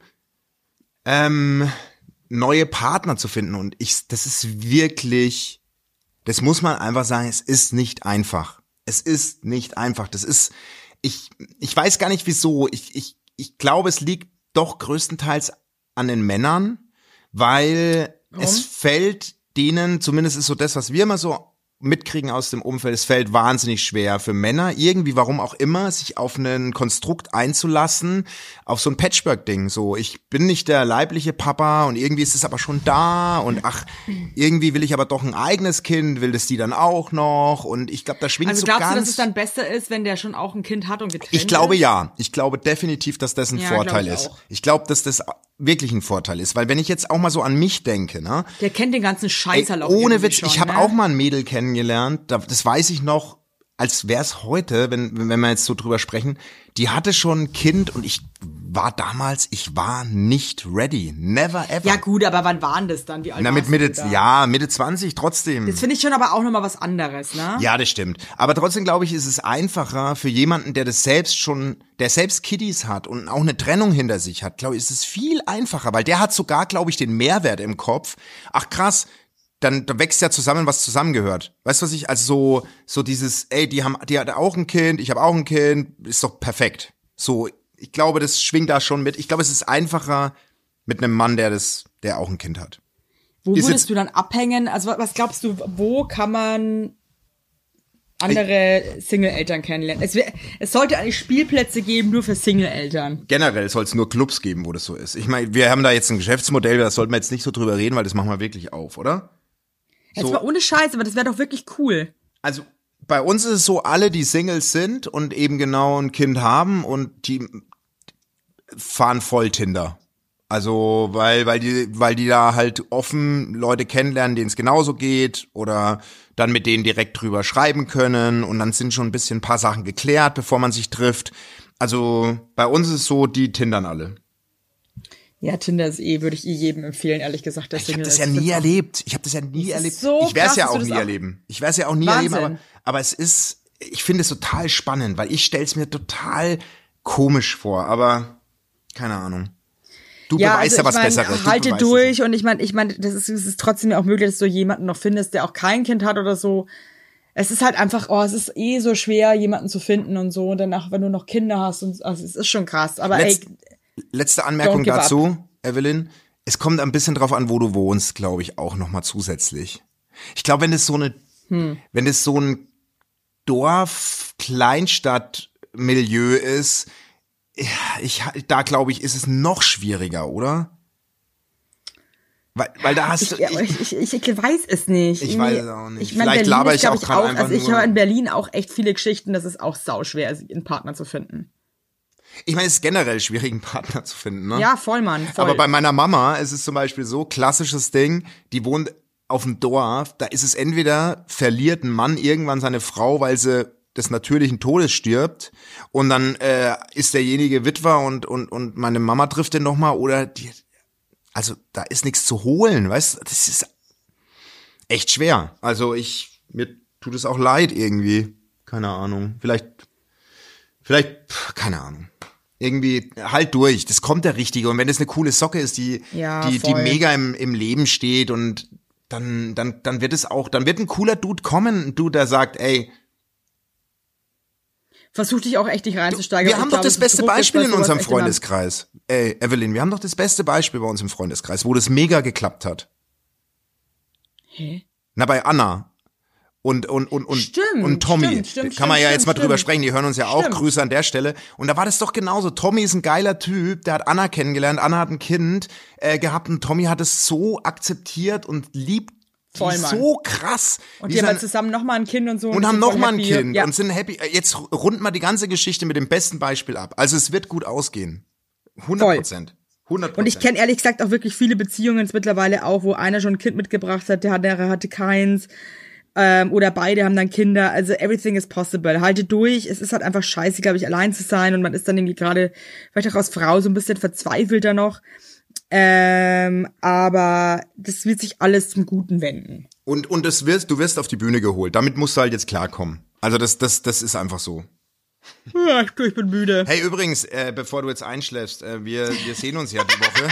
ähm, neue Partner zu finden. Und ich, das ist wirklich, das muss man einfach sagen, es ist nicht einfach. Es ist nicht einfach. Das ist, ich, ich weiß gar nicht wieso. Ich, ich, ich glaube, es liegt doch größtenteils an den Männern, weil Warum? es fällt denen, zumindest ist so das, was wir immer so mitkriegen aus dem Umfeld, es fällt wahnsinnig schwer für Männer, irgendwie, warum auch immer, sich auf einen Konstrukt einzulassen, auf so ein Patchwork-Ding, so, ich bin nicht der leibliche Papa und irgendwie ist es aber schon da und ach, irgendwie will ich aber doch ein eigenes Kind, will das die dann auch noch und ich glaube, da schwingt Also so glaubst ganz... du, dass es dann besser ist, wenn der schon auch ein Kind hat und getrennt Ich glaube ist? ja. Ich glaube definitiv, dass das ein Ja, Vorteil glaub ich ist. auch. Ich glaube, dass das wirklich ein Vorteil ist, weil wenn ich jetzt auch mal so an mich denke, ne? Der kennt den ganzen Ey, Scheißerlauf. ohne irgendwie Witz, schon, ich habe ne? auch mal ein Mädel kennengelernt, da- das weiß ich noch, als wär's heute, wenn wenn wir jetzt so drüber sprechen, die hatte schon ein Kind und ich war damals, ich war nicht ready, never ever. Ja gut, aber wann waren das dann? Wie alt Na, mit warst Mitte, du da? ja, Mitte zwanzig trotzdem. Das finde ich schon aber auch nochmal was anderes, ne? Ja, das stimmt. Aber trotzdem glaube ich, ist es einfacher für jemanden, der das selbst schon, der selbst Kiddies hat und auch eine Trennung hinter sich hat, glaube ich, ist es viel einfacher, weil der hat sogar, glaube ich, den Mehrwert im Kopf. Ach krass, dann da wächst ja zusammen, was zusammengehört. Weißt du, was ich, also so, so dieses, ey, die haben, die hat auch ein Kind, ich habe auch ein Kind, ist doch perfekt. So, ich glaube, das schwingt da schon mit. Ich glaube, es ist einfacher mit einem Mann, der das, der auch ein Kind hat. Wo Ist würdest jetzt- du dann abhängen? Also wa- was glaubst du, wo kann man andere Single-Eltern kennenlernen? Es, wär, es sollte eigentlich Spielplätze geben, nur für Single-Eltern. Generell soll es nur Clubs geben, wo das so ist. Ich meine, wir haben da jetzt ein Geschäftsmodell, da sollten wir jetzt nicht so drüber reden, weil das machen wir wirklich auf, oder? Jetzt So. mal ohne Scheiße, aber das wäre doch wirklich cool. Also bei uns ist es so, alle, die Singles sind und eben genau ein Kind haben und die fahren voll Tinder. Also weil weil die weil die da halt offen Leute kennenlernen, denen es genauso geht oder dann mit denen direkt drüber schreiben können und dann sind schon ein bisschen ein paar Sachen geklärt, bevor man sich trifft. Also bei uns ist es so, die tindern alle. Ja, Tinder ist eh, würde ich eh jedem empfehlen, ehrlich gesagt. Der Ich habe Single das ist. ja Ich nie find's auch- erlebt. Ich habe das ja nie ist erlebt. so ich werde es krass, ja dass auch du nie das auch- erleben. Ich werde es ja auch nie Wahnsinn. erleben, aber, aber es ist, ich finde es total spannend, weil ich stelle es mir total komisch vor, aber keine Ahnung. Du Ja, beweist also ja was ich mein, Besseres. Du halte beweist durch und ich meine, ich meine, das ist, es ist trotzdem auch möglich, dass du jemanden noch findest, der auch kein Kind hat oder so. Es ist halt einfach, oh, es ist eh so schwer, jemanden zu finden und so. Und danach, wenn du noch Kinder hast und also es ist schon krass. Aber Letz, ey, letzte Anmerkung don't give up. dazu, Evelyn. Es kommt ein bisschen drauf an, wo du wohnst, glaube ich, auch nochmal zusätzlich. Ich glaube, wenn es so eine, Hm. wenn es so ein Dorf-Kleinstadt-Milieu ist, Ja, ich, da glaube ich, ist es noch schwieriger, oder? Weil, weil da hast ich, du. Ja, ich, ich, ich, ich weiß es nicht. Ich weiß es auch nicht. Ich mein, Vielleicht Berlin laber ist, ich auch ich, gerade einfach Also ich nur. höre in Berlin auch echt viele Geschichten, dass es auch sauschwer ist, einen Partner zu finden. Ich meine, es ist generell schwierig, einen Partner zu finden, ne? Ja, voll, Mann. Voll. Aber bei meiner Mama ist es zum Beispiel so, klassisches Ding, die wohnt auf dem Dorf, da ist es entweder verliert ein Mann irgendwann seine Frau, weil sie des natürlichen Todes stirbt und dann äh, ist derjenige Witwer und und und meine Mama trifft den nochmal oder die, also da ist nichts zu holen, weißt du, das ist echt schwer. Also ich, mir tut es auch leid irgendwie, keine Ahnung, vielleicht, vielleicht, pff, keine Ahnung. Irgendwie halt durch, das kommt der Richtige und wenn das eine coole Socke ist, die ja, die die voll. mega im im Leben steht und dann dann dann wird es auch, dann wird ein cooler Dude kommen, ein Dude, der sagt, ey, versuch dich auch echt nicht reinzusteigen. wir haben doch das beste Beispiel in unserem Freundeskreis. Ey, Evelyn, wir haben doch das beste Beispiel bei uns im Freundeskreis, wo das mega geklappt hat. Hä? Na, bei Anna. Und, und, und, und, Stimmt, und Tommy. stimmt, stimmt, Kann man ja stimmt, jetzt mal stimmt. drüber sprechen, die hören uns ja auch. Stimmt. Grüße an der Stelle. Und da war das doch genauso. Tommy ist ein geiler Typ, der hat Anna kennengelernt, Anna hat ein Kind äh, gehabt und Tommy hat es so akzeptiert und liebt Voll, die Mann. so krass. Und Wie die haben sein- halt zusammen nochmal ein Kind und so. und sind haben voll noch mal ein happy. Kind Ja. und sind happy. Jetzt runden wir die ganze Geschichte mit dem besten Beispiel ab. Also es wird gut ausgehen. hundert Prozent. hundert Prozent. Und ich kenne ehrlich gesagt auch wirklich viele Beziehungen jetzt mittlerweile auch, wo einer schon ein Kind mitgebracht hat, der andere hatte keins. Ähm, oder beide haben dann Kinder. Also everything is possible. Halte durch. Es ist halt einfach scheiße, glaube ich, allein zu sein. Und man ist dann irgendwie gerade, vielleicht auch als Frau, so ein bisschen verzweifelter noch. Ähm, aber das wird sich alles zum Guten wenden. Und, und das wirst, du wirst auf die Bühne geholt. Damit musst du halt jetzt klarkommen. Also das, das, das ist einfach so. Ja, ich bin müde. Hey, übrigens, äh, bevor du jetzt einschläfst, äh, wir, wir sehen uns ja die Woche.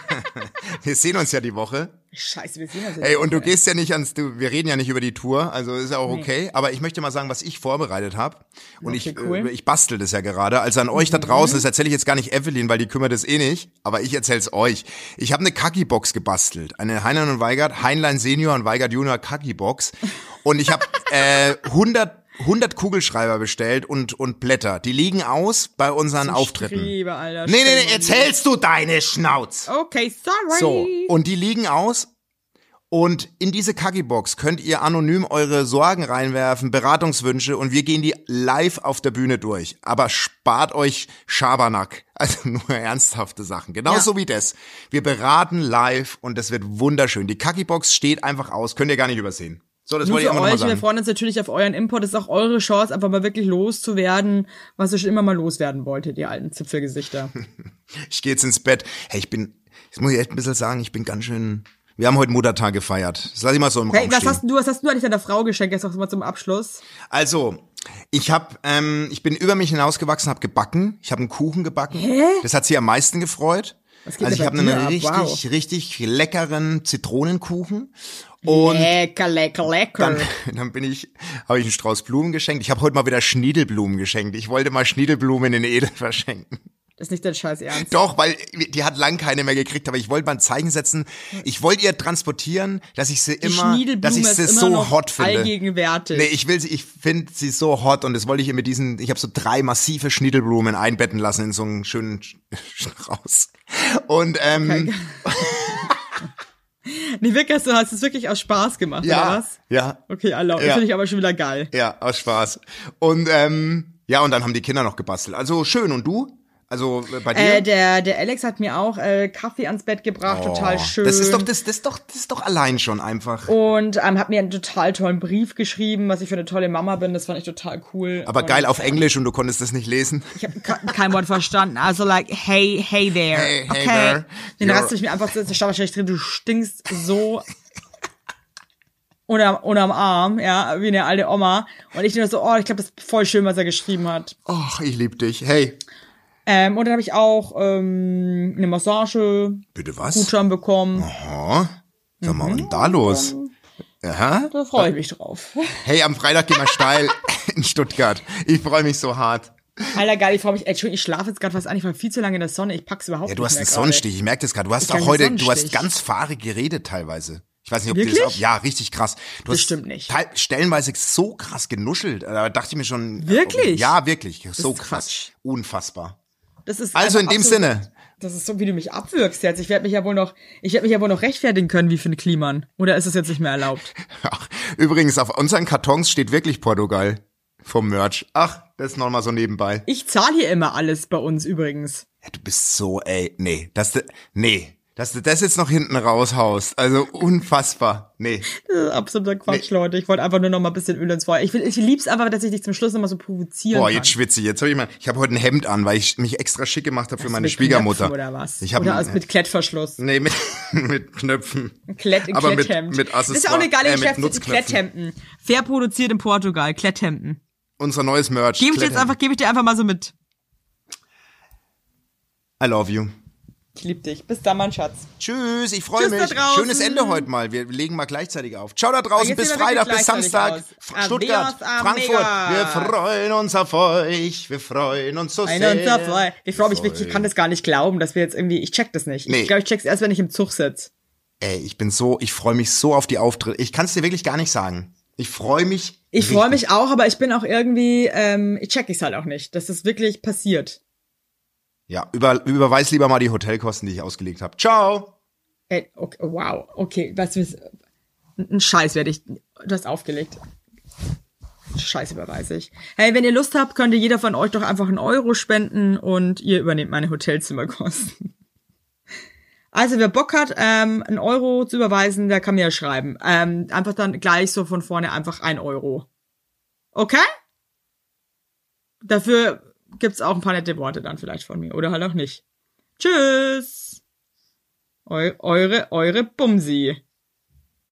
Wir sehen uns ja die Woche. Scheiße, wir sehen uns jetzt. Hey, und du gehst ja nicht ans, du, wir reden ja nicht über die Tour, also ist ja auch okay. Aber ich möchte mal sagen, was ich vorbereitet habe. Und Okay, ich, cool. äh, ich bastel das ja gerade. Also an euch da draußen, das erzähle ich jetzt gar nicht Evelyn, weil die kümmert das eh nicht. Aber ich erzähl's euch. Ich habe eine Kaki-Box gebastelt. Eine Heinlein und Weigert, Heinlein Senior und Weigert Junior Kaki-Box. Und ich habe äh, hundert hundert Kugelschreiber bestellt und und Blätter. Die liegen aus bei unseren Auftritten. Liebe, Alter. Nee, nee, nee, erzählst du deine Schnauz. Okay, sorry. So, und die liegen aus und in diese Kaki-Box könnt ihr anonym eure Sorgen reinwerfen, Beratungswünsche und wir gehen die live auf der Bühne durch. Aber spart euch Schabernack, also nur ernsthafte Sachen. Genauso Ja. wie das. Wir beraten live und das wird wunderschön. Die Kaki-Box steht einfach aus, könnt ihr gar nicht übersehen. So, das Nur wollte ich für einfach nochmal euch, wir sagen. freuen uns natürlich auf euren Input. Das ist auch eure Chance, einfach mal wirklich loszuwerden, was ihr schon immer mal loswerden wolltet, ihr alten Zipfelgesichter. Ich gehe jetzt ins Bett. Hey, ich bin, jetzt muss ich echt ein bisschen sagen, ich bin ganz schön, wir haben heute Muttertag gefeiert. Das lass ich mal so im Hey, Raum was stehen. hast du, was hast du eigentlich deiner Frau geschenkt? Jetzt noch mal zum Abschluss. Also, ich hab, ähm, ich bin über mich hinausgewachsen, habe gebacken. Ich habe einen Kuchen gebacken. Hä? Das hat sie am meisten gefreut. Was geht Also ich denn habe bei einen dir ab? richtig, Wow. richtig leckeren Zitronenkuchen. Und lecker, lecker, lecker. dann, dann bin ich, habe ich einen Strauß Blumen geschenkt. Ich habe heute mal wieder Schniedelblumen geschenkt. Ich wollte mal Schniedelblumen in den Edel verschenken. Das ist nicht dein Scheiß Ernst. Doch, weil die hat lang keine mehr gekriegt, aber ich wollte mal ein Zeichen setzen. Ich wollte ihr transportieren, dass ich sie Die immer, dass Schniedelblume ich sie ist immer so noch hot finde. allgegenwärtig. Nee, ich will sie, ich finde sie so hot und das wollte ich ihr mit diesen, ich habe so drei massive Schniedelblumen einbetten lassen in so einen schönen Strauß. Und ähm, Okay. Nee, wirklich, du hast es wirklich aus Spaß gemacht, ja, oder was? ja, Okay, Allah, das Ja. finde ich aber schon wieder geil. ja, aus Spaß. Und ähm, ja, und dann haben die Kinder noch gebastelt. Also schön. Und du? Also äh, bei dir? Äh, der, der Alex hat mir auch äh, Kaffee ans Bett gebracht, total schön. Das ist doch, das, das ist doch, das ist doch allein schon einfach. Und ähm, hat mir einen total tollen Brief geschrieben, was ich für eine tolle Mama bin. Das fand ich total cool. Aber und, geil auf Englisch und du konntest das nicht lesen. Ich habe kein Wort verstanden. Also like, hey, hey there. Hey, hey okay. there. Den You're- raste ich mir einfach, da stand wahrscheinlich drin, du stinkst so unterm, unterm Arm, ja, wie eine alte Oma. Und ich dachte so, oh, ich glaube, das ist voll schön, was er geschrieben hat. Och, ich lieb dich. Hey. Ähm, und dann habe ich auch ähm, eine Massage, Bitte was? Gutschein bekommen. Oh, sag mal, was ist Mhm. denn da los? Aha. Da freue ich mich drauf. Hey, am Freitag gehen wir steil in Stuttgart. Ich freue mich so hart. Alter, geil, ich freue mich. Ey, Entschuldigung, ich schlafe jetzt gerade fast an. Ich war viel zu lange in der Sonne. Ich pack's überhaupt Ja, nicht du hast mehr einen gerade. Sonnenstich. Ich merke das gerade. Du hast Ich auch hab heute, einen du hast Sonnenstich. ganz fahrig geredet teilweise. Ich weiß nicht, ob dir Wirklich? das auch, ja, richtig krass. Du Das hast stimmt nicht. teil- stellenweise so krass genuschelt. Da dachte ich mir schon. Wirklich? Ja, wirklich. So ist krass. Quatsch. Unfassbar. Das ist Also in dem absolut, Sinne. Das ist so, wie du mich abwürgst jetzt. Ich werde mich ja wohl noch, ich werde mich ja wohl noch rechtfertigen können, wie für eine Kliman. Oder ist es jetzt nicht mehr erlaubt? Ach, übrigens, auf unseren Kartons steht wirklich Portugal vom Merch. Ach, das nochmal so nebenbei. Ich zahle hier immer alles bei uns übrigens. Ja, du bist so, ey, nee, dass du, nee, dass du das jetzt noch hinten raushaust. Also unfassbar. Nee. Das ist absoluter Quatsch, Nee. Leute. Ich wollte einfach nur noch mal ein bisschen Öl ins Feuer. Ich, will, ich lieb's einfach, dass ich dich zum Schluss noch mal so provozieren Boah, kann. jetzt schwitze ich. Jetzt habe ich mal, ich habe heute ein Hemd an, weil ich mich extra schick gemacht habe für Hast du meine mit Schwiegermutter. Knöpfen oder was? Ich hab oder ein- als mit Klettverschluss. Nee, mit, mit Knöpfen. Ein Klett, ein Aber mit, Kletthemd. mit Das ist ja auch eine geile äh, mit Geschäft, die Nutzknöpfen. Kletthemden. Fair produziert in Portugal, Kletthemden. Unser neues Merch. Gebe ich dir jetzt Kletthemd. einfach, gebe ich dir einfach mal so mit. I love you. Ich lieb dich. Bis dann, mein Schatz. Tschüss, ich freue Tschüss da mich. draußen. Schönes Ende heute mal. Wir legen mal gleichzeitig auf. Ciao da draußen, Jetzt bis sind wir Freitag, wirklich bis gleichzeitig Samstag. aus. F- Stuttgart, Adios, Frankfurt. amiga. Wir freuen uns auf euch. Wir freuen uns so Ein sehr. und zwei. Ich freue mich wirklich, ich kann das gar nicht glauben, dass wir jetzt irgendwie, ich check das nicht. Nee. Ich glaube, ich check's erst, wenn ich im Zug sitze. Ey, ich bin so, ich freue mich so auf die Auftritte. Ich kann es dir wirklich gar nicht sagen. Ich freue mich. Ich freue richtig. mich auch, aber ich bin auch irgendwie, ähm, ich check es halt auch nicht, dass das wirklich passiert. Ja, über, überweis lieber mal die Hotelkosten, die ich ausgelegt habe. Ciao. Ey, okay, wow, okay, was ist, ein Scheiß werde ich, du hast aufgelegt. Scheiß überweise ich. Hey, wenn ihr Lust habt, könnte jeder von euch doch einfach einen Euro spenden und ihr übernehmt meine Hotelzimmerkosten. Also wer Bock hat, ähm, einen Euro zu überweisen, der kann mir ja schreiben. Ähm, einfach dann gleich so von vorne einfach ein Euro. Okay? Dafür gibt's auch ein paar nette Worte dann vielleicht von mir. Oder halt auch nicht. Tschüss. Eu, eure, eure Bumsi.